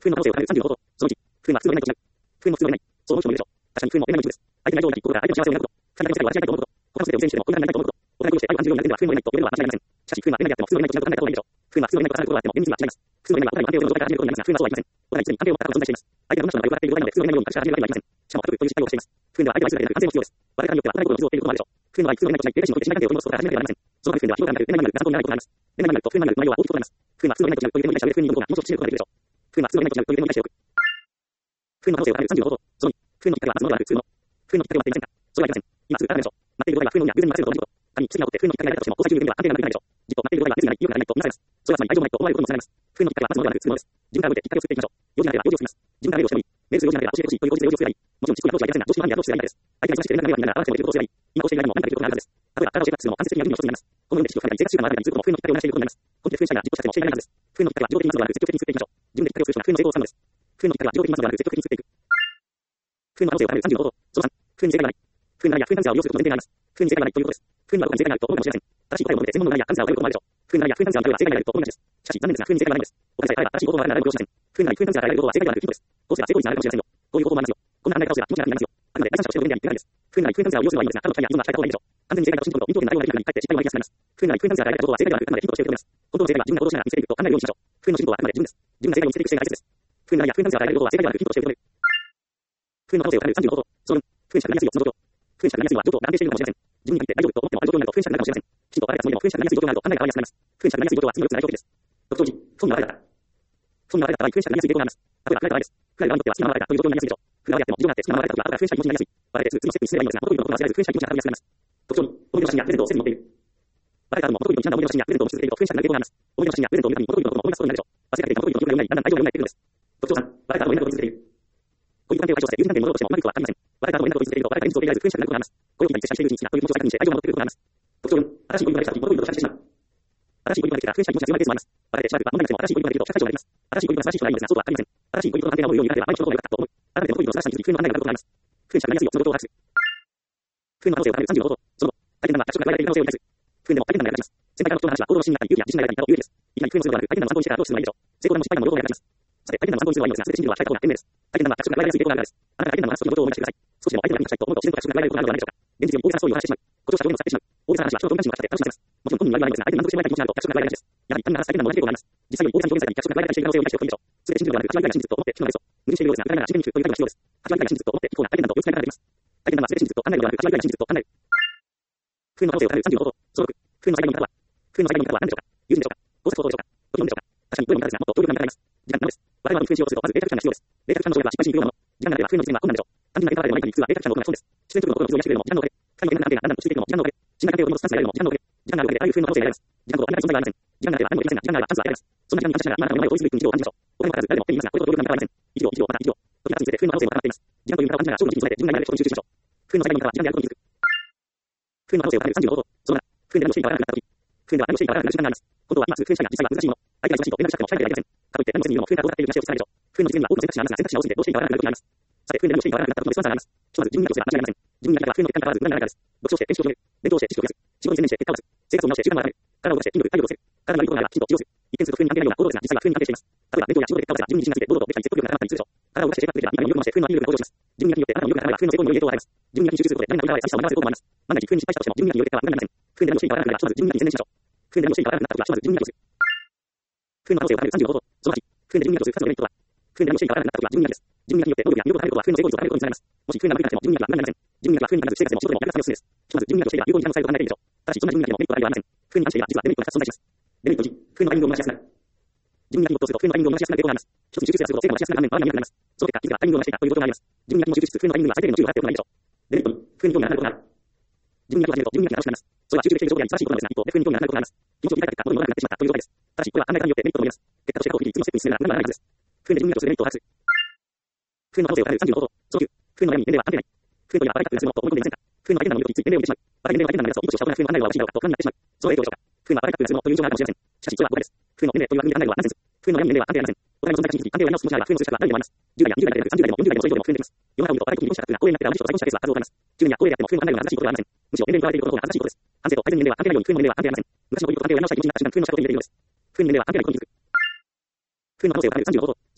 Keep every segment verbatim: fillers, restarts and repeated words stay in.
不運の可能性を与えるさんじゅうの方法。そのいち、不運は普通のないとしない。不運の普通はない。そう思う人もいるでしょう。確かに不運も得られない一です。相手の愛情を抱き、心から相手の幸せを願うこと。神の世界を私がいたいと思うこと。他の全てを全してもこんなにないと思うこと。お互いをして愛を感じるようになる点では不運の得られないと言えるのは間違いありません。しかし不運は得られないであっても普通の得られないとしなくなることはないでしょう。不運は普通の得られないとされることはあっても厳密には違います。普通の得られないはお互いの安定をの状態から始めることになりますが、不運はそうはいきません。お互い常に安定を持った関係を保存しています。相手がどんな人がよくわかっている状態なので、普通の得られないように昔から始めるわけにはいきません。しかも家族という実態をしています。不運では相手を愛するだけでなく安定も必要です。我々からによっては働くことを傷を負っていることもあるでしょう。不運の場合、普通の得られないとしない、警戒心を置いて信頼関係を取り戻すことから始めなければなりません。その場合、不運では広がらなく、恋愛になる、残党になることがあります。恋愛になると不運になる内容は大きく異なります。不運は普通の得られないとしないという点に対して不運にの方がもう少し知ることができるでしょう。不運は普通の得られないとしないという点に対してよく。不運の可能性を与えるさんじゅうの方法。そのに、不運のきっかけは待つものではなく普通の。不運のきっかけを待っていませんか？それはありません。今すぐからでしょう。待っていることが不運には偶然に任せることもできること。仮に奇跡が起こって不運のきっかけが得られたとしても、交際中の点では安定がなくなるでしょう。じっと待っていることが別にない、良くならないと見なされます。それはつまり愛情もないと思われることもされます。不運のきっかけは待つものではなく普通のです。自分から動いてきっかけを作っていきましょう。用事があれば用事を作ります。自分からメールをしてもいい。メールする用事があれば教えてほしいという口実で用事を作ればいい。もちろん実行にアプローチはやりませんが、常識の範囲でアプローチすればいいです。相手が忙しくて連絡が迷惑になるなら、あなたもできることをすればいい。今こうしていないのも何かできることがあるはずです。例えば、体をシェイプアップするのも間接的な義務の一つになります。この上で知識を深めたり、生活習慣があるだけに、通行も不運のきっかけを成していることになります。根気で不運したいが自己達成もしていないはずです。不運のきっかけは自動的に待つのではなく積極的に作っていきましょう。自分できっかけを作る人が不運の成功をつかむのです。不運のきっかけは自動的に待つのではなく積極的に作っていく。不運の可能性を与えるさんじゅうの方法。そのさん、不運に正解がない。不運ならや不運な自我を利用することの前提があります。不運に正解がないということです。不運にはどこかに正解がないと思うかもしれません。正しい答えを求めて専門のないや神様を頼ることもあるでしょう。不運ならや不運な自我を正解がないと思うかもしれません。しかし残念ですが不運に正解がないんです。お金さえあれば正しい方法は誰も利用しません。不運なら不運な自我を与えることは正解ではなくヒントです。こうすれば成功率が上がるかもしれませんよ。こういう方法もありますよ。こんな考え方をすれば気持ちが楽になりますよ。あくまで第三者としての分であり、手軽です。不運なら不運な自我を利用するのはいいんですが、他の機会や依存は控えた方がいいでしょう。完全に正解だと信じることと、インプットになるような理解にかえって失敗を招きやすくなります。不運なら不運な自我を与えることは正解ではなく、あくまでヒントとして受け止めます。本当の正解は自分が行動しながら見つけていくと考えるようにしましょう。不運の信仰はあくまで自分です。自分が正解を見つけていく姿勢が大切です。不運ならや不運な自我を与えることは正解ではなく、ヒントとして受け止める。不運の可能性を与えるさんじゅうの方法。そのに、不運しかなりやすいよ、その状況。不運しかなりやすいのは状況が安定しているのかもしれません。自分に限って大丈夫と思ってもある状況になると不運しかなるかもしれません。きちんと働いたつもりでも不運しかなりやすい状況になると考えが変わりやすくなります。不運しかなりやすい状況は次のよっつの代表的です。特徴いち、損に合われた。損に合われた場合、不運しかなりやすい傾向があります。例えば、フライが悪いです。フライが悪いとっては好きなままという状況になりやすいでしょう。フライがやっても事情があって好きなままだったときは、後から不運しか気持ちになりやすい。我々で普通のステップに進めばいいのですが、元々のことは忘れず不運しか気持ちが高めやすくなります。特徴に、思い出の写真やプレゼントをセットに持っている。我々からも元々のちなんだ思い出の写真やプレゼントを見続けると不運しかなる傾向があります。思い出の写真やプレゼントを見るたびに元々のことを思い出すことになるでしょう。忘れかけて元々の記憶が蘇り、だんだん愛情が蘇ってくるのです。特徴さん、我々からも連絡を取り続けている。恋人関係を解消して友人関係に戻ろうとしてもうまくいくは限りません。我々からも連絡を取り続けていると、我々からに実を受けられず不運しかなることがあります。これを聞いたり接しているうちに気がという気持ちを再確認して愛情が戻ってくることがあります。特徴よん、新しい恋人ができたとき元々と再してしまう。新しい恋人ができたら不運しか気持ちが強まるケースもあります。我々でしばらくは問題なくても新しい恋人ができると社会上になります。新しい恋人が素晴らしい人がいいのですが、そうとは限りません。新しい恋人の関係が守るようになれば毎日のことが良かったと思う。改めて元恋人の素晴らしさに気づき、不運の案内があることがあります。不運しかなりやすいよ、その状況を把握する。不運の可能性を与えるさんじゅうの方法。その相手の中が着色が言われている可能性を理解する。不運でも相手の中が勝ちます。先輩からの人の話は行動の信になったり、勇気や自信が得られたり、勇気です。いきなり不運の強度がなく、相手の参考にしてからどうすればいいでしょう。成功でも失敗でも両方をやります。さて、相手の参考にするのはいいのですが、全て信じるのは控えた方が賢明です。相手の着色が言われやすい傾向があるからです。あなたが相手の話す時のことを思い出してください。少しでも相手が何かしたいと思うと、自然と着色が言われることがあるのではないでしょうか。現実より大げさなストーリーを話してしまう。誇張した表現を使ってしまう。大げさな話は人と無関心を使って楽しませます。もちろん本人には言わないのですが、相手に納得してもらいたい気持ちがあると着色が言われがちです。やはり他人が話す相手の同じ傾向があります。実際より大げさな表現されに着色が言われたりしている可能性を理解しておくべきでしょう。すべて信じるのではなく、口は以外の真実と思って聞くのですと。矛盾しているようですが、彼らが真剣に聞くという態度が必要です。口は以外の真実と思って聞こうな相手などという使い方ができます。相手などは全て真実と考えるのではなく、口は以外の真実と考える。不運の可能性を与えるさんじゅうの方法。そのろく、不運の最後の見方は。不運の最後の見方は何でしょうか。友人でしょうか。工作方法でしょうか。ご質問でしょうか。確かに、どういう見方ですが、もっと強力な見方があります。時間なのです。我々は不運しようとすると、まずデータ期間が必要です。データ期間の将来は失敗しにくいもの。時間がなければ不運の実現は困難でしょう。単純な見方でもない限り、普通はデータ期間の多くが損です。自然速度の心の傷を癒してくれるのも時間のおかげ。神の限界がだんだんと落ちていくのも時間のおかげ。信頼関係を取り戻すチャンスが得られるのも時間のおかげ。時間があるおかげであらゆる不運の可能性が得られます。時間ほどありがたい存在はありません。時間がなければ何もできませんが、時間があればチャンスが得られます。そんな時間に感謝しながら、今あなたの夢を追い続ける日常を感じましょう。お金もかからず誰でも手に入れますが、これと同様な見方はありません。一行一行また一行。時が経つにつれて不運の可能性も高まっています。時間という見方を感じながら勝負の時期に備えて自分がやれることに集中しましょう。不運の最後の見方は時間であることに気づく。不運の可能性を与えるさんじゅうの方法。そのなな、不運で何もしていいかわからなくなった時。不運では何もしていいかわからなくなる瞬間があります。本当は今すぐ不運したいが実際は難しいもの。相手が忙しいと連絡したくも控えてはいけません。かといって何もせずにいるのも不運だと分かっている話を伝えるでしょう。不運の実現には多くの選択肢がありますが、選択肢が多すぎてどうしていいかわからなくなることがあります。さて、不運で何もしていいかわからなくなったことでスワンサーがあります。ひとまず自分にやることすれば間違いありません。自分にやることは不運の結果に関わらず無駄にならないからです。読書をして練習を広げる。勉強をして知識を増やす。仕事に専念して結果を出す。生活を見直して習慣を改める。体を動かして筋力、体力をつける。体が悪いことがあればきちんと治療する。一見すると不運に関係ないような行動ですが、実際は不運に関係しています。例えば勉強や仕事で結果を出せば自分に自信がついて堂々とできたり説得力が高まったりするでしょう。体を動かして生活できれば見た目も良くして不運のアピールが向上します。自分によってあなたの良くなれば不運の成功により影響を与えます。自分に集中することで何かの裏へ差し差を学ばせることもあります。万が一不運に失敗したとしても自分により結果は無駄になりません。不運で何もしていいかわからなくなればひとまず自分に専念しましょう。不運で何もしていいかわからなくなった時はひとまず自分にする。不運の可能性を与えるさんじゅうの方法。そのはち、不運で自分にするふたつのメリットは。不運で何もしていいかわからなくなった時は自分にです。自分によって能力や魅力が高いことは不運の成功率を高めることにつながります。もし不運が無理なくても自分には無駄になりません。自分には不運にならず生活でも仕事でも役立つための進めです。ひとまず自分にとしていれば有効に時間を使えると考えていいでしょう。ただしそんな自分になってもメリットがありはありません。不運に関していれば実はデメリットがふたつ存在します。デメリットいち、不運のタイミングを逃しやすくなる。自分に没頭すると不運のタイミングを逃しやすくなる傾向があります。一つに集中すると成果を出しやすくなる反面、周りが見えなくなります。その結果、気づがタイミングを逃していたということがあります。自分に集中しつつ不運のタイミングが最低限の注意を払っておくのがいいでしょう。デメリットに、不運に興味がなくなることがある。自分に興味を始めると自分に楽しくなります。それは集中できている状況であり、正しいことなのですが、一方で不運に興味がなくなることがあります。気持ちを切り替えた結果、元に戻らなくなってしまったという状態です。ただし、これは考え方によってメリットを見ます。結果として過去を切り、次のステップに進めなら何もならないはずです。不運で自分にとするメリットを把握する。不運の可能性を与えるさんじゅうの方法。そのきゅう、不運の悩みに年齢は関係ない。不運というのはバカになっているものと思い込んでいませんか。不運の相手の魅力について年齢を見てしまう。バカに年齢は相手の魅力をいいことをしたことが不運の案内が悪いのかと不安になってしまう。その影響でしょうか。不運はバカになっているものという印象があるかもしれません。しかし、それは誤解です。不運の年齢という悪意で案内はナンセンス。不運の悩みに年齢は関係ありません。お互いの存在価値に気づき、関係をやり直す気持ちがあれば不運の数字は誰でもあります。じゅう代やにじゅう代だけでなくさんじゅう代でもよんじゅう代でもそれ以上でも不運できます。世の中を見ると若い時に離婚した夫婦が高齢になってあの人と再婚したケースは数多くあります。じゅうねんや高齢であっても不運の案内は正しいことではありません。むしろ年齢に言われていることが正しいことです。反省と改善に年齢は関係ないように不運の年齢は関係ありません。昔の恋人と関係をやり直したい気持ちになった瞬間、不運のしたことに言えているのです。不運の年齢は関係ないことに気づく。不運の可能性を与えるさんじゅうの方法。そのじゅう、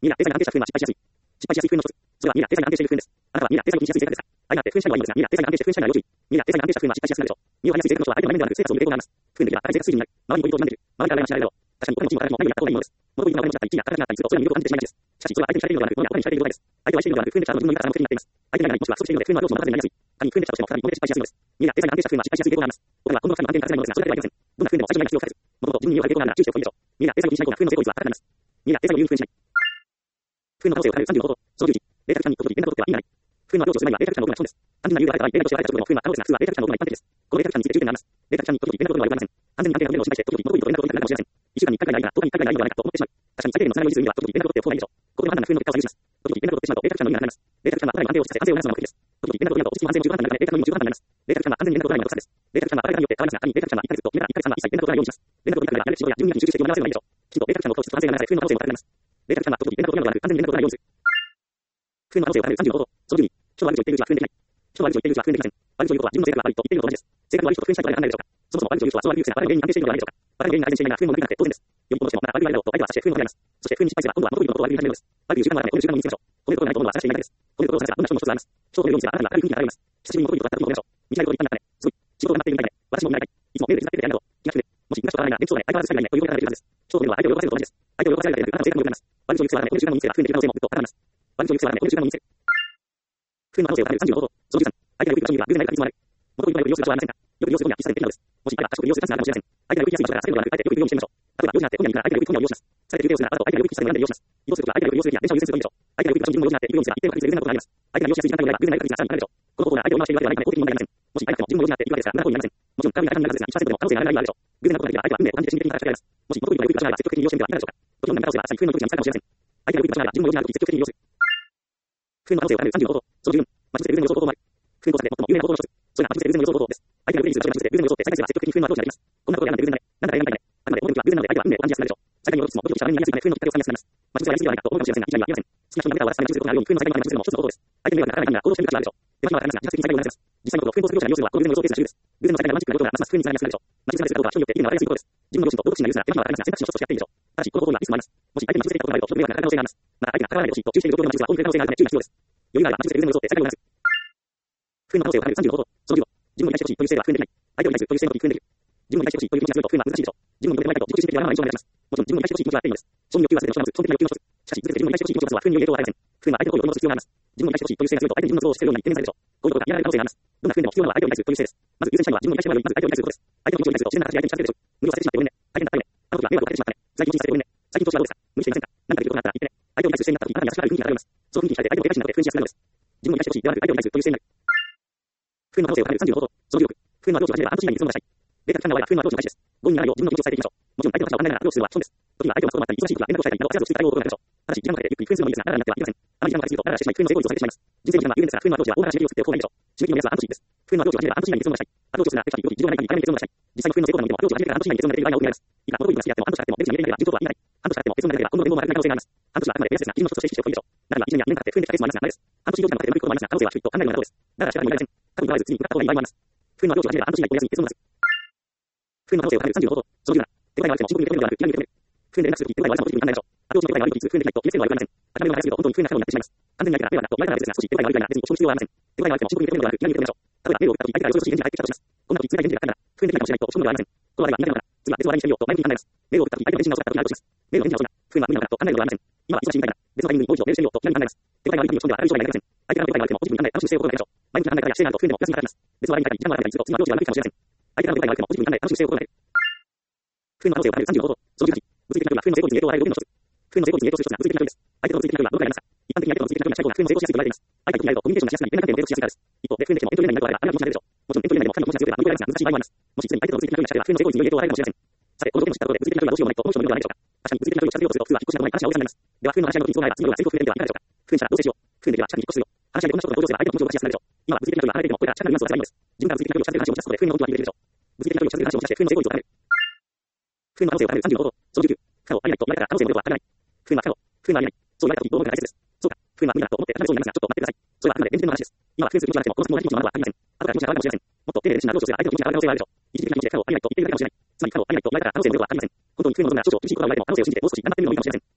にが、デザイン安定した風は失敗しやすい。失敗しやすい風の一つ。それはにが、デザイン安定している風です。あなたはにが、デザインを気にしやすい性格ですか？相手、風車にはいいのですが、にが、デザイン安定して風車には要注意。にが、デザイン安定した風は失敗しやすくなるでしょう。身を張りやすい性格の人は相手の内面ではなく、生活を見る傾向があります。風の時は、相手が水準になる。周りにポイントを学んでいる。周りから羨ましがられるだろう。確かに、このチームは誰も相手にやった方がいいものです。元々いいのが俺のしたり、地位が高くなったりすると、それは魅力を感じてしまいがちです。しかし、それは相手に惹かれるのではなく、物や他に惹かれるのです。相手を愛しているのではなく、風の力の自分の言い方の目的になっています。相手がいない、もしくは不足しているので、風の上司もまたになりやすい。仮に風の力としても再び揉めて失敗しやすいのです。にが、デザイン安定した風は失敗しやすい傾向があります。僕はこの二つの安定に達せないのですが、それだけではありません。どんな風でも最初に何が必要かです。元々自分に身を張る傾向があるなら注意しておくべきでしょう。にが、デザインを気にしない方が風の成功率は高くなります。にが、デザインを言う風にしない。風の可能性を変えるさんじゅうのこと。そのじゅういち、データ機関に行くことに連絡を取っては意味がない。風のアプローチをする前にはデータ機関のオープンが基本です。単純な理由がある場合、データとしては相手としても風は可能ですが、風はデータ機関のオープンが一般的です。このデータ機関について重点があります。データ機関に行くことに連絡を取るのは良くありません。完全に安定な面を示して、時々元々と連絡を取りになるかもしれません。いっしゅうかんにいっかいくらいなら、とおかにいっかいくらいならいいのではないかと思ってしまう。確かに最低限のつながりを維持するには、時々連絡を取っておく方がいいでしょう。ここの判断が風の結果を左右します。時々連絡を取ってしまうと、データ機関の意味がなくなります。データ機関はさらに安定をさせ、安定を促すのが目的です。時々連絡を取ると、落ち着きも安全も十分判断になるため、データ機関の意味も十分判断になります。データ機関は完全に連絡を取らないのが得策です。データ機関は完全に連絡を取らないのが得策ですが、仮にデータ機関が相手に連絡を取らないようにします。連絡を取るためには、一切連絡を取らないようにして、連絡を取るためには準備に集中して業務などをやるようにします。連絡を取るためには、やるべき仕事や準備に集中して業務をならせるのがいいでしょう。きちんとデータ機関のコストと安全がならせ、風の可能性も高くなります。データ機関は時々連絡を取るのではなく、完全に連絡を取らないようにする。風の可能性を変えるさんじゅうのこと。そのじゅうに、人は悪口を言っているうちは風にできない。人は悪口を言っているうちは風にできません。悪口を言うことは自分の性格が悪いと言っているのと同じです。性格が悪い人と風にしたいとは何でしょうか。そもそも悪口を言う人はその悪い癖が悪い原因に安定しているのではないでしょうか。悪い原因に改善していないなら風も悪くなくて当然です。より一歩としても、まだ悪い悪いだろうと相手は察して風の問題になります。そして風に失敗すれば今度は元々いいことを悪いに始めるのです。悪い習慣があるので、この習慣を身につけましょう。褒めることがないと思うのは察していないだけです。褒めることを探せばどんな人も一つあります。人を褒めるようにすればあなたには悪い風になられます。久しぶりに元々いいことだったらいいことでしょう。見たいこといっぱいになったね。すごい。仕事が待っているみたいね。私も見られたい。いつもメールで手伝ってくれてありがとう。気が利くね。もし昔と変わらないなら、連想がない、相変わらず疲れないねということができるはずです。人を褒めるのは相手を喜ばせると同じです。相手を喜ばせられているあなたの性格が良くなります。悪口を言う必要はない。この習慣を身につければ風にできる可能性もぐっと高まります。悪口を言う必要はない。この習慣を身につける。風の可能性を変えるさんじゅうのこと。そのじゅうさん、相手がよく言う人には偶然何かいつもある。元々よく利用する場所はありませんか。よく利用することには必須されているのです。もしあれば賢く利用するチャンスがあるかもしれません。相手がよく言いやすい場所から避けるのではなく、相手がよく言うようにしてみましょう。例えば、用事があって本屋に行くなら相手がよく本屋を利用します。されている手をするなら、あと相手がよく聞きたいので利用します。移動するときは相手がよく利用するべきや電車を優先するといいでしょう。相手がよく行く場所に自分も用事があって行くようにすれば一定の確率で偶然なことがあります。相手が利用しやすい時間帯であれば偶然な確率がさらに高いでしょう。この方法なら相手を今しているわけではないので公的に問題ありません。もし相手が自分も用事があって行くわけですから、なるほどになりません。もちろん、多分大体の数ですが、いちパーセントでも可能性があるならいいでしょう。偶然なことができれば相手は運命を感じて心理的に働きかけられます。もし元々よく行く場所があれば積極的に利用してみてはいかがでしょうか。もちろん、何か可能性は最近風の時に使うかもしれません。相手がよく行く場所があれば自分も用事があるとき積極的に利用する。風の可能性を変えるさんじゅうのこと。そのじゅうよん、待ち伏せで偶然の予想方法もある。風の中で最も有名な方法の一つ。それが待ち伏せで偶然の予想方法です。相手がよく言う場所で待ち伏せで偶然の予想って再生すれば積極的に風のアプローチができます。こんなことやなんて偶然だね。なんだかやらないかね。あくまで表向きは偶然なので相手は運命を感じやすくなるでしょう。最近のことも元々になりやすいため風のきっかけをつかみやすくなります。待ち伏せやりすぎではないかと思うかもしれませんが、一概には言えません。好きな人の中では私が待ち伏せとなるように風の最近の待ち伏せも一つの方法です。相手に迷惑がかからないためには行動してみる価値があるでしょう。手間暇はかかりますが、自発的に最後になります。実際のところ、風のする業者が利用するのはこの偶然の予想ケースが主流です。偶然の最大のロマンチックなことがますます風につながりやすくなるでしょう。待ち伏せなどは人によって意味の分かりやすいことです。自分の良心と道徳心が許すなら手間暇はかかりますが、選択肢の一つとしてやっていいでしょう。ただし、この方法にはリスクもあります。もし相手に待ち伏せたことがあると人に迷惑がかかる可能性があります。また相手が関わらないでほしいと注意している状況の待ち伏せは大きな可能性があるため注意が必要です。余裕があれば待ち伏せで偶然の予想って最大のます。風の可能性を変えるさんじゅうのこと。そのじゅうご、自分に対してほしいという姿勢では風にできない。相手を理解するという姿勢の時に風にできる。自分に対してほしいという気持ちが強いと風は難しいでしょう。自分の認められないと自己中心的でわがままな印象が目立ちます。もちろん自分に対してほしい気持ちはあっていいのです。承認欲求は全ての人の基本的な欲求の一つ。しかし、ずれて自分に対してほしい気持ちを持つのは風に良い影響を与えません。風は相手の声を戻す必要があります。自分に対してほしいという姿勢が強いと相手に自分の都合をしているように一定にされるでしょう。こういうことが嫌われる可能性があります。どんな風でも必要なのは相手を理解するという姿勢です。まず優先したいのは自分を理解してもらうより、まず相手を理解することです。相手の気持ちを理解すると自然な形で相手に近づけるでしょう。無理をさせてしまってごめんね。大変だったよね。あの時は迷惑をかけてしまったね。最近気にさせてごめんね。最近調子はどうですか。無理していませんか。何かできることがあったら言ってね。相手を理解する姿勢になった時、あなたに優しくなる雰囲気が現れます。その雰囲気に惹かれて相手を警戒しなくて風にしやすくなるのです。自分に対してほしいではなく相手を理解するという姿勢になる。風の可能性を変えるさんじゅうのこと。そのじゅうろく、風のアプローチを始めれば半年以内に結論がしたい。データ機関の場合は風のアプローチの開始です。ごにならないよう自分の気持ちを伝えていきましょう。もちろん相手の話を考えながらアプローチするのは基本です。時には相手を待つこともあったり、忙しい時は連絡をしたりなど焦らず落ち着いた対応を心がけましょう。ただし、時間をかけてゆっくり風にするのもいいですが、長くなってはいけません。あまり時間がかかりすぎると、長くしてしまい、風の成功率を下げてしまいます。人生の時間は有限ですが、風のアプローチは大から締め切りを作っておく方がいいでしょう。締め切りの目安は半年です。風のアプローチを始めれば半年以内に結論がしたい。アプローチをするなら、テクニックより事情がない限り早めに結論がしたい。実際の風の成功なのでもアプローチを始めてから半年以内に結論が出ている場合が多くなります。いくら元々いい話であっても半年かかっても出口が見えていないが順当とは言えない。半年かかっても結論が出ていれば今度の連合も上がらない可能性があります。半年はあくまで目安ですが、基準の一つとして意識しておくといいでしょう。中には一年やにねんかかって風に出たケースもありますが、ないです。半年以上でなくてうまくいくこともありますが、可能性は低いと考えるのが妥当です。だから仕方がありません。過去にとらわず次に向かった方がいい場合もあります。風のアプローチを始めれば半年以内に結論が出す。風の可能性を変えるさんじゅうのこと。そのじゅうなな、手応えがあっても深刻に受け止めるのではなく、気軽に受け止める。風に連絡するとき、手応えがあってもポジティブに考えましょう。アプローチの手応えが悪いといつ風にできないと気がつけるのは悪いと気がつけるのは悪いと言いません。当たり前の話すると本当に風になるようになってしまいます。完全にやりがあればなと、前からですが、少し手応えが悪いというのは別に承知必要はありません。手応えがあっても深刻に受け止めるのではなく、気軽に受け止めましょう。例えばメールを送ったとき、相手が予想している返事が返ってきたとします。こんな時、冷たい返事が返ったら、風にできないかもしれないと落ち込むのではありません。この場合は苦手なのかな、次は別の話題にしてみようと前向きに考えます。メールを送ったとき、相手の返信が遅かったときにあるとします。メールの返事が遅いな、風は無理なのかなと考えるのではありません。今は忙しいみたいだ。別のタイミングにもう一度メールしてみようと気軽に考えます。手応えが悪いという落ち込んではある以上になりません。相手からの手応えが悪くてもポジティブに考え、楽しくしておくことが大事でしょう。前向きな考え方や姿勢があると風でもプラスに働きます。別の割に時間があればいつと次はアプローチが悪いかもしれません。相手からの手応えが悪くてもポジティブに考え、楽しくしておくことが大事。風の可能性を変えるさんじゅうのこと。そのじゅうはち、物理的な風は風の成功率に影響を与える動きの一つ。風の成功率に影響する一つが物理的な風です。相手の物理的な風はどのくらいありますか。一般的に相手の物理的な風の最高が風の成功しやすいと言われています。相手と触れ合うとコミュニケーションがしやすくなり、連絡点でデートしやすいからです。一方で、風にできてもエントリー内になるとあれば、あるいは気持ちが出るでしょう。もちろんエントリー内でも神の気持ちが強ければ乗り越えられますが、難しい場合もあります。もしすでに相手の物理的な風が近ければ、風の成功率に良い影響を与えるかもしれません。さて、この条件を知ったところで、物理的な風はどうしようもないと思う人もいるのではないでしょうか。確かに物理的な風を近づけようとすると、風は引っ越しなどない話が大げさになります。では、風の話し合いの時に都合が合えば、次のような成功風で見てはいかがでしょうか。風にしたらどうせしよう。風にできれば近くに引っ越しするよ。話し合いでこんな人と登場すれば相手の気持ちを出しやすくなるでしょう。今は物理的な風が離れていても、これから近くにいますとは辛いのです。自分から物理的な風を近づける話を持ち出すことで、風の動きは見れるでしょう。物理的な風を近づける話を持ち出して、風の成功率を高める。風の可能性を高めるさんじゅうのこと。そのじゅうきゅう、過去ありないと言われたら可能性の量は高めない。風は過去、風はありない。そう言われた時、どう思うかが大切です。そうか、風は無理だと思って高めそうになりますが、ちょっと待ってください。それはあくまで現実の話です。今は風する気持ちがなくても、この質問が気持ちのままはありません。後から気持ちが上がるかもしれません。もっと丁寧で熱心なアプローチをすれば相手の気持ちが上がる可能性があるでしょう。一時的な気持ちで過去ありないと言っているだけかもしれない。つまり過去ありないと言われたら可能性の量はありません。本当に風の量が少々厳しい言葉を言われても可能性を信じてもう少し頑張ってみるのもいいかもしれません。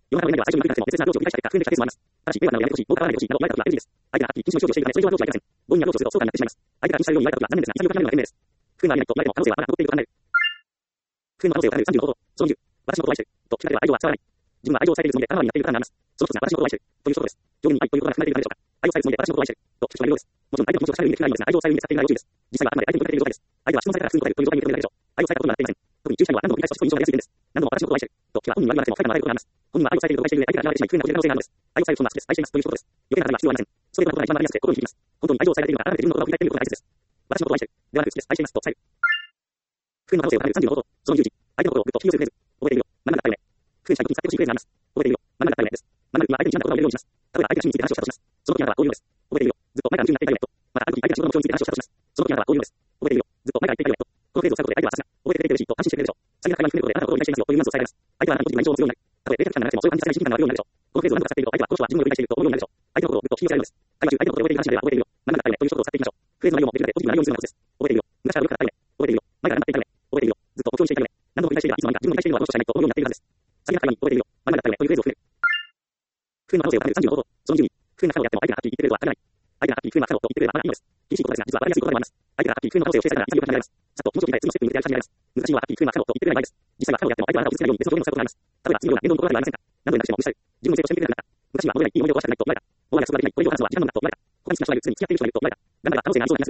世の中のは最初に役に立ても、別な領地を繰り返した結果、不明なケースもあります。ただし、米はなのでやめてほしい、大川はやめてほしい、など、前から来るです。相手が禁止の状況をしているので、それ以上の領地を相手がせん。強引な領地をすると、そう簡になってしまいます。相手が禁止されるように言われたことは残念ですが、潔くなるのが賢明です。不運はありないと言われても、可能性はまだ残っていると考える。不運の可能性を考えるさんじゅうご法。そのにじゅう。私のことを愛している。と聞かれれば愛情は伝わらない。自分は愛情をされているつもりで空回りになっていることがなります。その一つが私のことを愛している。ということです。上限に愛ということが含まれているのでしょうか。愛をされるつもりで私のことを愛している。と聞く人がいるようです。もちろん相手の気持ちを伝える意味で聞かないのですが、愛情をされる意味で使っているのが要注意です。実際はあくまで相手に求めている状態です。相手は質問されたらすぐ答えるという状態に認められるでしょう。愛をされたことになっていません。特に注意したいのは何度も繰り返し質問に答えやすい点です。何度も私のことを愛している。と聞けば本人は言われても不快な笑いことがあります。本人は愛をされていると誤解している上で相手が嫌われてしまい、不運なことになる可能性があるのです。愛をされることが好きです。愛していますということです。余計な話は必要はありません。それがことが一番わかりやすくて心に響きます。本当に愛情をされているのか、改めて自分のことを振り返ってみることが大切です。私のことを愛している。ではなく好きです。愛していますと伝える。不運の可能性を考えるさんじゅうご法。そのじゅういち。相手のことをぐっと引き寄せるフレーズ。覚えているよ。まんまだったよね。不運したい時に使ってほしいフレーズがあります。覚えているよ。まんまだったよねです。まんまるは相手にちゃんと言葉を入れるようにします。例えば相手が趣味について話をしたとします。その時あなたはこういうのです。覚えているよ。ずっと前から夢中になっていたよねと。またある時相手が仕事の目標について話をしたとします。その時あなたはこういうのです。覚えているよ。ずっと前から言っていたよねと。このフレーズを使うことで相手はさすが、覚えてくれているしと安心してくれるでしょう。先が会話に含めることであなたのことを理解していますよというニュアンスを伝えられます。相手はあなたのことに愛情を持つようになる。たとえ冷却感がなくてもそういう感じさせない親近感が湧くようになるでしょう。このフレーズを何度か使っていると相手はこの人は自分のことを理解していると思うようになるでしょう。相手のことをぐっと引き寄せられるのです。会話中相手のことを覚えている話では覚えているよ。まんまだったよねという一言を使っていきましょう。フレーズの内容もできるだけポジティブな内容にするのがコツです。覚えているよ。昔からよくだったよね。覚えているよ。前から頑張っていたよね。覚えているよ。ずっと目標にしていたよね。何度も繰り返しているが、いつの間にか自分の理解しているのはこの人しかいないと思うようになっているはずです。先が会話に覚えているよ。まんまだったよねというフレーズを含める。不運の可能性を考えるさんじゅうご法。そのじゅうに。不運なことをやっても相手がはっきり言ってくれるとは限らない。相手がはっきり不運なことを言ってくれればまだいいのです。厳しいことですが、実はわかりやすいことでもあります。相手がはっきり不運の可能性を指定されたら潔くなります。さっと気持ちを切り替え次のステップに向けて歩き始められます。難しいのははっきり不運なことを言ってくれない場合です。実際は過去でやっても相手はあなたを傷つけないように別の表現を使うことがあります。例えば次のような言動の心当たりはありませんか。何度になってしまう無視される。自分の成長してみてくれなかった。昔は戻れないいい思い出を壊したくないと思われた。もう約束ができないこれ以上話すのは時間の無駄と思われた。他に好きな人がいる、常に付き合っている人がいると思われた。頑張れば可能性がありそうな気がするかもしれませんが、実際は誤解です。実際は不運な過去というもののメッセージとして考えているでしょう。はっきり不運な過去というもののメッセージとして考えていると同じ意味です。こうしたことがあるのはあなたの意思で成長していく過程になるでしょう。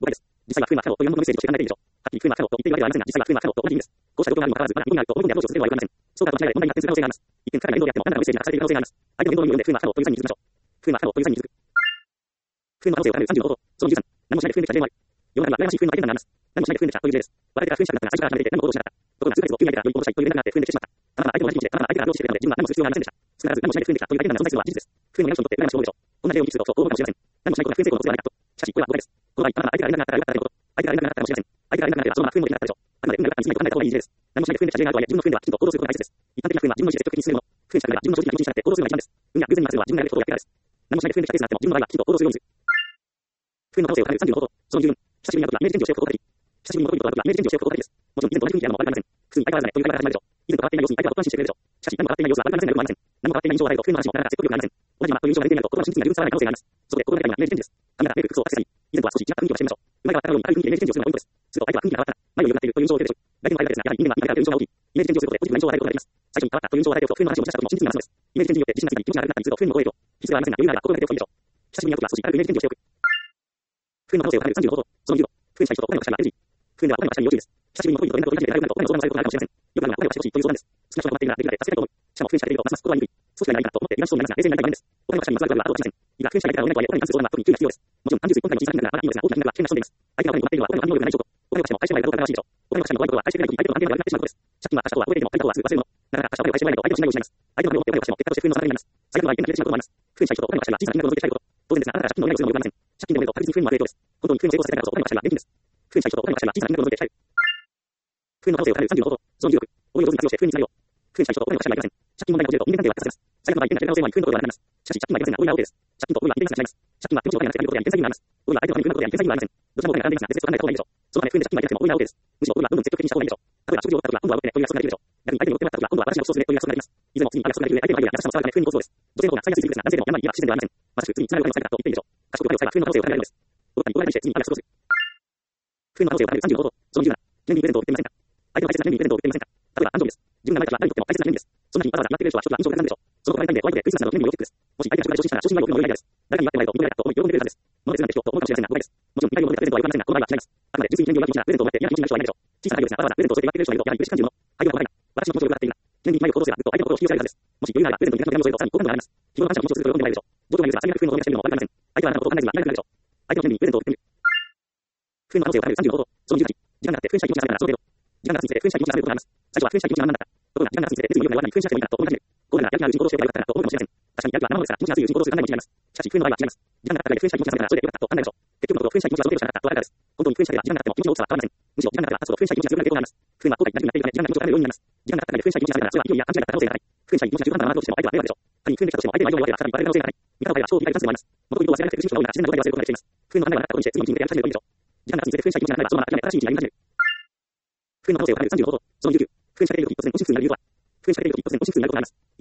仕事があるにもかかわらず、まだ動きがあると思い込んでアプローチをするのは良くありません。そうだと間違え問題に発展する可能性があります。一見彼らの言動であっても、あなたのメッセージが隠されている可能性があります。相手の言動の部分で不運な過去というサインに気づきましょう。不運な過去というサインに気づく。不運の可能性を考えるさんじゅうご法。そのじゅうさん。何もしないで不運できた例もある。世の中には羨ましい不運の相手があります。何もしないで不運できたという事例です。我々が不運したくなったら最初から離れて何も行動しなかった。ところが数ヶ月後、急に相手が良い行動したいという連絡があって不運できてしまった。あなたは相手と同じ気持ちで、あなたは相手がアプローチしてくれたので、自分は何もする必要がありませんでした。少なからず何もしないで不運できたという相手が存在するのは事実です。不運の皆さんにとって羨ましいことでしょう。こんな例を見つけるとそう思うかもしれません。何もしないことが不運成功のことではないかと。しかし、これは誤解です。この場合、あなたが相手がいなくなったら良かったということ。相手がいなくなったかもしれません。相手がいなくなってはそのまま不運もできなかったでしょう。あくまで不運が良かったに過ぎないと考えた方がいい事例です。何もしないで不運でした事例があるとはいえ、自分の不運ではきちんと行動することが大切です。一般的な不運は自分の意思で積極的に進めるもの。不運したくなれば自分の正直な気持ちに従って行動するのが一番です。運や偶然に任せるのは自分がやるべきことをやってからです。何もしないで不運でしたケースがあっても、自分の場合はきちんと行動するようにする。不運の可能性を考えるさんじゅうご法。そのじゅうよん。久しぶりに会うことがイメージチェンジをしておくことができる。久しぶりに戻ることがイメージチェンジをしておくことができるです。もちろん以前と同じ雰囲気であるのは悪くありません。普通に相変わらずだねという会話が始まるでしょう。以前と変わっていない様子に相手はと安心してくれるでしょう。しかし、何も変わっていない様子は悪くありませんがよくありません。何も変わっていない印象があると不運の話もなかなか説得力がありません。同じままという印象が出ていないと心の真実が流通されない可能性があります。そこで心の中にはイメージチェンジです。髪型、メイク、服装、アクセサリー。以前とは少し違った雰囲気をしてみましょう。生まれ変わったように明るい雰囲気でイメージチェンジをするのがポイントです。すると相手は雰囲気が変わったな、前を良くなっているという印象を受けるでしょう。相手の間だけですが、やはり人間は今だけの印象が大きい。イメージチェンジをすることでポジティブな印象を与えることができます。最初に変わったという印象を与えておくと、不運の話を持ち出した時も真実になるそうです。イメージチェンジによって自信がついたり気持ちが悪くなったりすると不運の声を必要はありませんが、余裕があれば心がけておくといいでしょう。久しぶりに会う時は少し軽くイメージチェンジをしておく。不運の可能性を考えるさんじゅうご法。そのじゅうご。不運したい人とお金をしたが エヌジー。不運ではお金をしたに要注意です。久しぶりに恋人と連絡を取り始めてだいぶなるとお金を相談されることがあるかもしれません。よくあるのはお金をしてほしいという相談です。少なくとも困っているならできるだけ助けたいと思う。しかも不運したいとますます心は鈍い。少しはないかなと思って今しそうになりますが、冷静になりたいんです。お金をしたにまつわることは後はしません。いくら不運したい相手がお金とはいえお金に関する相談は特に注意が必要です。もちろん単純に今回の小さな金額ならまだいいのですが、大きな金額は危険な人でいます。相手がお金に困っているのはお金の管理能力がない証拠。お金を貸しても返してもらえるかどうかが正しいでしょう。お金を貸しても怖いことは返してくれない時に相手との関係が悪くなってしまうことです。借金は貸したとは覚えていても相手とはすぐ忘れるもの。なかなか貸したお金を返してもらえないと相手の信頼を失います。相手の金を持ってお金を貸しても結果として不運の定めになります。最悪のは相手が切れてしまうこともあります。不運したい人とお金を貸したりは小さな金額を除いてしたいこと。当然ですが、あなたが借金の上にするのもよくありません。借金でお金と確実に不運の影響です。本当に不運に成功させたいからこそお金を貸したりは現金です。不運したい人とお金を貸したりは小さな金額を除いてしたい。不運の可能性を考えるさんじゅうご法。そのじゅうろく。お金を上手に活用して不運につなげよう。不運したい人とお金を貸してはいけません。借金問題が起きると人間関係は悪化されます。最悪の場合、変な可能性もあり不運のことがなくなります。しかし借金はありませんが、大いな OK です。借金と不運は似ていますが違います。借金は手持ちのお金がなくて借りることや利点詐欺になります。大いは相手の金に不運なことや利点詐欺にはなりません。どちらもお金が絡んでいますが、別々と考えた方がいいでしょう。そのため不運で借金はやりたくても大いな OK です。むしろ大いはどんどん積極的にした方がいいでしょう。例えば食事をおごった時は今度はおごってねという約束ができるでしょう。逆に相手におごってもらった時は今度は私がご馳走するねという約束ができます。いずれも次に約束ができる上、相手の配慮や優しさも伝わるため不運にご馳走です。どちらの方が使いやすい時期ですが、男性でも病いは不自然ではありません。まさしく次につながるお金を使い方と言っていいでしょう。賢くお金を使えば不運の可能性を考えられるのです。おごったりおごられたりして次に約束をする。不運の可能性を考えるさんじゅうご法。そのじゅうなな。記念日にプレゼントを送ってみませんか。相手の大切な記念日にプレゼントを送ってみませんか。例えば誕生日です。自分が生まれたら誰にとっても大切な記念日です。そんな日にわざわざ祝ってくれる人は人が印象がなるでしょう。そのことがないんで、ホワイトでクリスマスなど記念日を送ってくです。もし相手が祝杯を承知したら調子になる送るのが良いアイデアです。誰に祝ってもらえると認められたと思い喜んでくれるはずです。物別なんでしょうと思うかもしれませんが、誤解です。もちろん見たいものでプレゼントは良くありませんが、この場合は違います。あくまで純粋に記念日を祝う気持ちがプレゼントをもらって嫌な気持ちになる人はいないでしょう。小さな配慮ですが、わざわざプレゼントを添えて祝ってくれる人がいると、やはり嬉しく感じるもの。相手が怖いな。私の気持ちを伺っているな。記念日に前を行動すれば、ずっと相手の心を引き寄せられるはずです。もし余裕があれば、プレゼントに手紙を添えるとさらに好感度が上がります。日頃の感謝の気持ちをすると喜んでもらえるでしょう。どうでもいいですが、最悪不運のお願いしているのも悪くありません。相手はあなたのことを考えずにはいなくなるでしょう。相手の記念日にプレゼントを送ってみる。不運の可能性を考えるさんじゅうご法。そのじゅうはち。時間が経って不運したい気持ちが冷めたらその程度。時間が経つにつれて不運したい気持ちが冷めることがあります。最初は不運したい気持ちが満々だった。ところが時間が経つにつれて随分良くなり不運したくてもいいかなと思い始める。こうならやる気があるうちに行動しておけばよかったなと思うかもしれません。確かにやる気は生ものですが、気持ちが熱いうちに行動する考えも違います。しかし不運の場合は違います。時間が経っただけで不運したい気持ちが冷めたらそれで良かったと考えましょう。結局のところ不運したい気持ちがその程度しかなかったとあるからです。本当に不運したいが時間が経っても気持ちの大きさは変わりません。むしろ時間が経てば経つほど不運したい気持ちが強くなる傾向があります。不運は後悔やる気になっているため時間が気持ちを変えるようになります。時間が経っただけで不運したい気持ちが冷めたらそれは意味や勘違いだった可能性が高い。不運したい気持ちが十分なままだとしても相手は迷惑でしょう。仮に不運できたとしても相手の相手を言わればさらにバレる可能性が高い。見方を変えれば超理解がチャンスでもあります。元々意図を忘れられなくて苦しむ人が多いなら自然なことで忘れることができています。不運の考えはなかったことにして次の人生でやり始めるといいでしょう。時間が経つにつれて不運したい気持ちがなくなればそのまま諦め新しい道に歩み始める。不運の可能性を考えるさんじゅうご法。そのじゅうきゅう。不運したいという時突然本心不になる理由は不運したいという時突然本心不になることがあります。い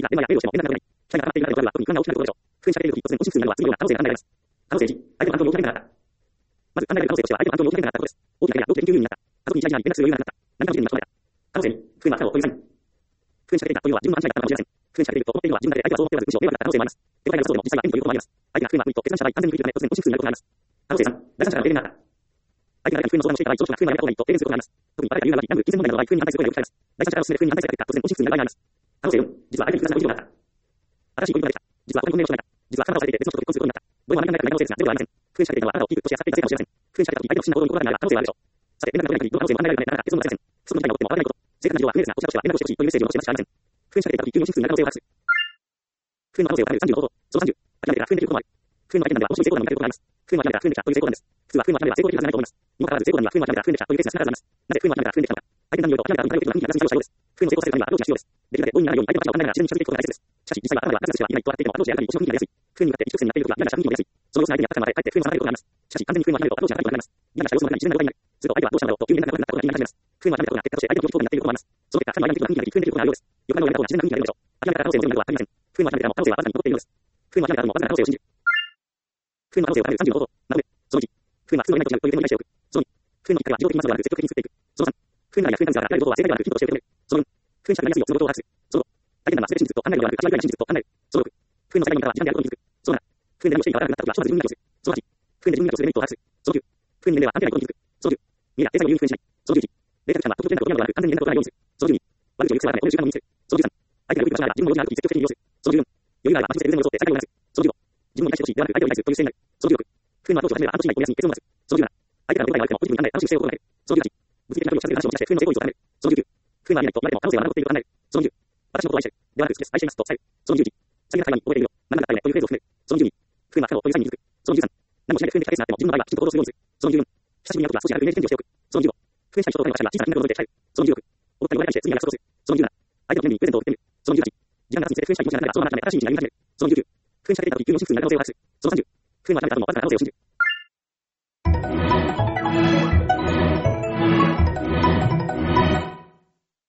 が電話やメールをしても連絡が取れない。機械が溜まっている中では特に不安が大きくなることでしょう。復員者が出るとき、突然本質になるのは次のような可能性が考えられます。可能性いち、相手の環境に大きな変化があった。まず考えられる可能性としては相手の環境に大きな変化があったことです。大きな変化が大きな研究員になった。家族に試合に連絡する余裕がなくなった。何かの時点に巻き込まれた。可能性に、復員は過去というサイン。復員者が出たというのは自分の勘違いだったのかもしれません。復員者が出ると思っているのは自分だけで相手はそう思っておらず、むしろ迷惑だった可能性もあります。手応えがそうでも実際は変ということもあります。相手が復員は不意と決断した場合、安全に不利なため突然本質になることがあります。可能性さん、第三者からの命令になった。相手が誰かに復員の相談をしていた場合、長所が復員はやめた方がいいと提言することがあります。特にバレた理由が悪い、南部、金銭問題などの場合、復員に反対する声がよく聞かれます。第三者からの勧めで復員に反対されていた突然本質になる場合があります。可能性よん、実は相手に複雑なご事情があった。新しい恋人ができた。実は他に本命をしてないか。実は彼女をされていて別の人と結婚することになった。どうもあまり考えたくない可能性ですが、ゼロではありません。復員者が出たのはあなたをピークとして扱っていたせいかもしれません。復員者が出た時、相手の不審な行動に心がけながら可能性はあるでしょう。さて、連絡が取れない時、どの可能性も考えられるので、なかなか結論が出せません。不測の事態が起こっても慌てないこと。正確な事情は不明ですが、おっしゃる通りは不明ですが、答えとしては連絡をしてほしいというメッセージを残してありません。復員の話が出た時、有用な人心質になる可能性はありません。復員者が出た時、有用心質になる可能性はある。復員の可能性を考えるさんじゅうの方法。そのさんじゅう、諦めてから復員できることもある。復員の相手なんでは、もし成功談になることがあります。復員の諦めてから復員できたという成功談です。普通は復員の諦めは成功できるはずないと思います。にもかかわらず成功談には復員の諦めてから復員できたというケースが少なからずあります。なぜ復員の諦めてから復員できたのか。相手の何によると諦めた時に対応できるようになる必要がしたようです。復員の成功させるためにはアプローチが必要です。できるだけ強引にならないように相手の立場を考えながら自然に近づいていくことが大切です。しかし、実際は頭では数々してはいないと分かっていてもアプローチややり一緒の雰囲気になりやすい。復員に向かって一直線になっていることが嫌なした雰囲気になりやすい。その様子の相手に当たったまでかえって復員の離れることがあります。しかし、完全に復員を諦めるとアプローチが高くなります。嫌なした様子の中に自然な状態になる。すると相手はどうしたのだろうと急に連絡がなくなったことが気になり始めます。復員を諦めたことが結果として相手の気持ちになっていることもあります。その結果、彼の相手の雰囲気が復員できることがあるようです。よく考えた方が自然な雰囲気が出るでしょう。諦めた可能性も全部はありません。復員を諦めたらも可能性はわずかに残っているようです。復員を諦めたらもわずかな可能性を信じる。復員の可能性を考えるさんじゅうの方法。なので、そのいち、復員は普通のいないと違うという点を理解しておく。そのに、復員のきっかけは自動的にまずはなく積極的に作っていく。そのさん、復員の間に復員が離れることは正解ではなくヒントとして受け止める。そのよん、復員者がやりやすいをそのことを把握する。そのご、相手の真面目真実と考えるのではなく、間違いない真実と考える。そのろく、復員の世界にからは時間であることに気づく。そのなな、復員で何もしていいかわからなくなった時はひとまず自分に理解をする。そのはち、復員で自分に理解をするメリットを把握する。そのきゅう、復員の年齢は関係ないことに気づく。そのじゅう、見えや体裁を理由に復員しない。そのじゅういち、冷却期間は特徴的なことなどがなく完全に連絡を取らないようにする。そのじゅうに、悪口を言う癖はないこの習慣を身につける。そのじゅうさん、相手が動き出しながら自分の用事があるとき積極的に利用する。そのじゅうよん、余裕があれば真実で偶然を装って最後を目指す。そのじゅうご、自分を理解してほしいではなく相手を理解するという姿勢になる。そのじゅうろく、復員のアプローチを始めれば半年以内に親に結論を出す。そのじゅうなな、相手からの答えがあってもポジティブに考え楽しい姿勢を心がける。そのじゅうはち、物理的な距離を近づける話を満たして復員の成功率を高める。そのじゅうきゅう、復員は見ないと慣れても可能性はまだ残っていると考える。そのじゅう、私のことを愛してる。ではなく好きです。愛していますと伝える。そのじゅういち、さりげなく会話に覚えているよ。何だかったよねというフレーズを含める。そのじゅうに、復員は不可能というサインに気づく。そのじゅうさん、何もしないで復員できたケースがあっても自分の場合はきちんと行動するようにする。そのじゅうよん、久しぶりに会うときは少し軽くイメージチェンジをしておく。そのじゅうご、復員者に人と対話したりは小さな気になることで伝える。そのじゅうろく、おったり言われたりして次に約束をする。そのじゅうなな、相手の記念にプレゼントを送ってみる。そのじゅうはち、時間が経つにつれて復員者に気持ちが離れてそうな話に新しい道に歩み始める。そのじゅうきゅう、復員者が出たとき有用心質になる可能性を把握する。